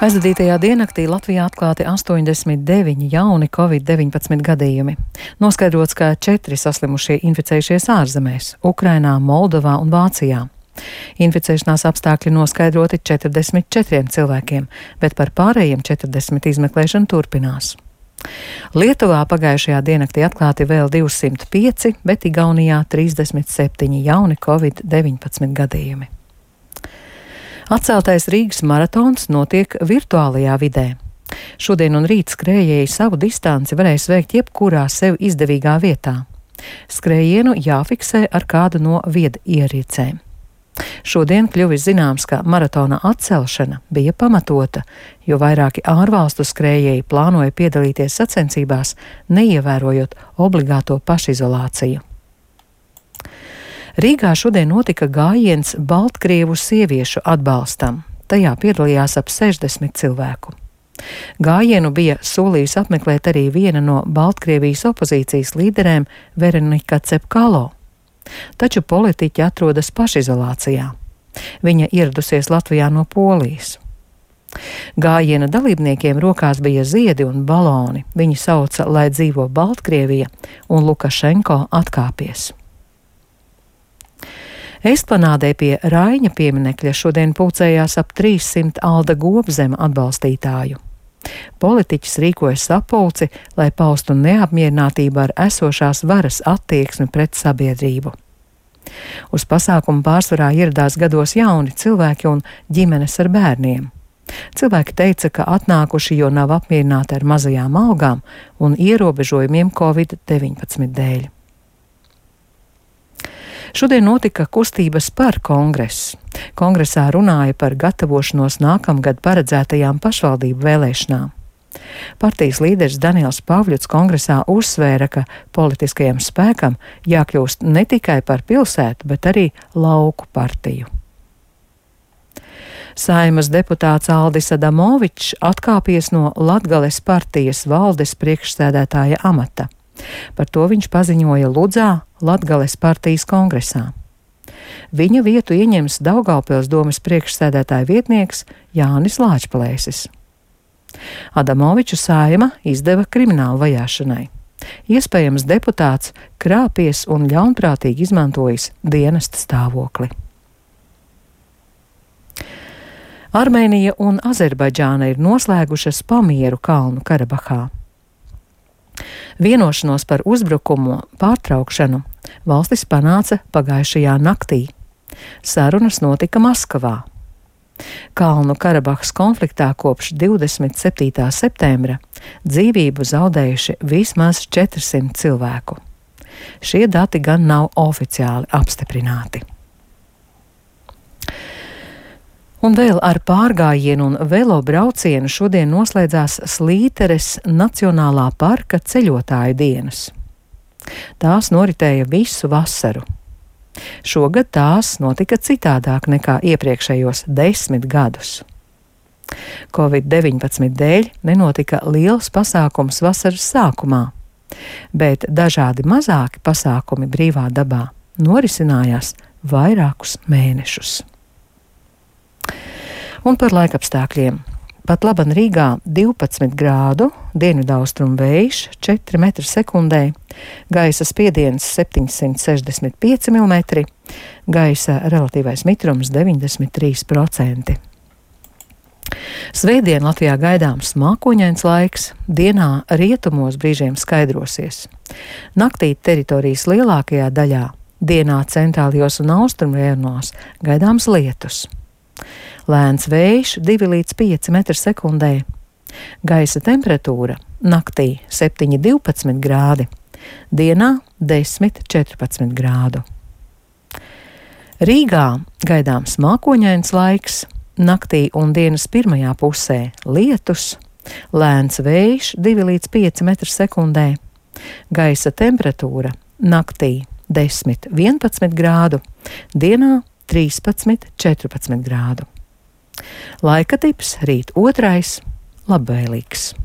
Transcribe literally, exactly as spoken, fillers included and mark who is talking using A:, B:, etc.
A: Aizvadītajā diennaktī Latvijā atklāti astoņdesmit deviņi jauni covid deviņpadsmit gadījumi. Noskaidrots, ka četri saslimušie inficējušies ārzemēs – Ukrainā, Moldovā un Vācijā. Inficēšanās apstākļi noskaidroti četrdesmit četriem cilvēkiem, bet par pārējiem četrdesmit izmeklēšana turpinās. Lietuvā pagājušajā diennaktī atklāti vēl divsimt pieci, bet Igaunijā trīsdesmit septiņi jauni covid deviņpadsmit gadījumi. Atceltais Rīgas maratons notiek virtuālajā vidē. Šodien un rīt skrējēji savu distanci varēs veikt jebkurā sev izdevīgā vietā. Skrējienu jāfiksē ar kādu no viedierīcēm. Šodien kļuvis zināms, ka maratona atcelšana bija pamatota, jo vairāki ārvalstu skrējēji plānoja piedalīties sacensībās, neievērojot obligāto pašizolāciju. Rīgā šodien notika gājiens Baltkrievu sieviešu atbalstam. Tajā piedalījās ap sešdesmit cilvēku. Gājienu bija solījusi apmeklēt arī viena no Baltkrievijas opozīcijas līderēm Veronika Cepkalo. Taču politiķi atrodas pašizolācijā. Viņa ieradusies Latvijā no Polijas. Gājiena dalībniekiem rokās bija ziedi un baloni. Viņi sauca, lai dzīvo Baltkrievija un Lukašenko atkāpies. Esplanādē pie Raiņa pieminekļa šodien pulcējās ap trīssimt Alda Gobzema atbalstītāju. Politiķis rīkoja sapulci, lai paustu neapmierinātību ar esošās varas attieksmi pret sabiedrību. Uz pasākumu pārsvarā ieradās gados jauni cilvēki un ģimenes ar bērniem. Cilvēki teica, ka atnākuši, jo nav apmierināti ar mazajām algām un ierobežojumiem covid deviņpadsmit dēļ. Šodien notika kustības par kongresu. Kongresā runāja par gatavošanos nākamgad paredzētajām pašvaldību vēlēšanām. Partijas līderis Daniels Pavļuts kongresā uzsvēra, ka politiskajam spēkam jākļūst ne tikai par pilsētu, bet arī lauku partiju. Saeimas deputāts Aldis Adamovičs atkāpies no Latgales partijas valdes priekšsēdētāja amata. Par to viņš paziņoja Ludzā, Latgales partijas kongresā. Viņa vietu ieņems Daugavpils domes priekšsēdētāja vietnieks Jānis Lāčplēsis. Adamoviču Saeima izdeva kriminālu vajāšanai. Iespējams, deputāts krāpies un ļaunprātīgi izmantojis dienesta stāvokli. Armēnija un Azerbaidžāna ir noslēgušas pamieru Kalnu Karabahā. Vienošanos par uzbrukumu pārtraukšanu valstis panāca pagājušajā naktī. Sarunas notika Maskavā. Kalnu Karabahas konfliktā kopš divdesmit septītā septembra dzīvību zaudējuši vismaz četrsimt cilvēku. Šie dati gan nav oficiāli apstiprināti. Un vēl ar pārgājienu un velo braucienu šodien noslēdzās Slīteres Nacionālā parka ceļotāju dienas. Tās noritēja visu vasaru. Šogad tās notika citādāk nekā iepriekšējos desmit gadus. covid deviņpadsmit dēļ nenotika liels pasākums vasaras sākumā, bet dažādi mazāki pasākumi brīvā dabā norisinājās vairākus mēnešus. Un par laikapstākļiem. Pat laban Rīgā divpadsmit grādu, dienvidaustrumu vējš četri metri sekundē, gaisa spiediens septiņsimt sešdesmit pieci milimetri, gaisa relatīvais mitrums deviņdesmit trīs procenti. Svētdien Latvijā gaidāms mākoņains laiks, dienā rietumos brīžiem skaidrosies. Naktī teritorijas lielākajā daļā, dienā centrālajos un austrumu rajonos gaidāms lietus. Lēns vējš divi līdz pieci metri sekundē. Gaisa temperatūra naktī septiņi divpadsmit grādi, dienā desmit četrpadsmit grādu. Rīgā gaidāms mākoņains laiks, naktī un dienas pirmajā pusē lietus, lēns vējš divi līdz pieci metri sekundē. Gaisa temperatūra naktī desmit vienpadsmit grādu, dienā trīspadsmit četrpadsmit grādu. Laika tips rīt otrais, labvēlīgs.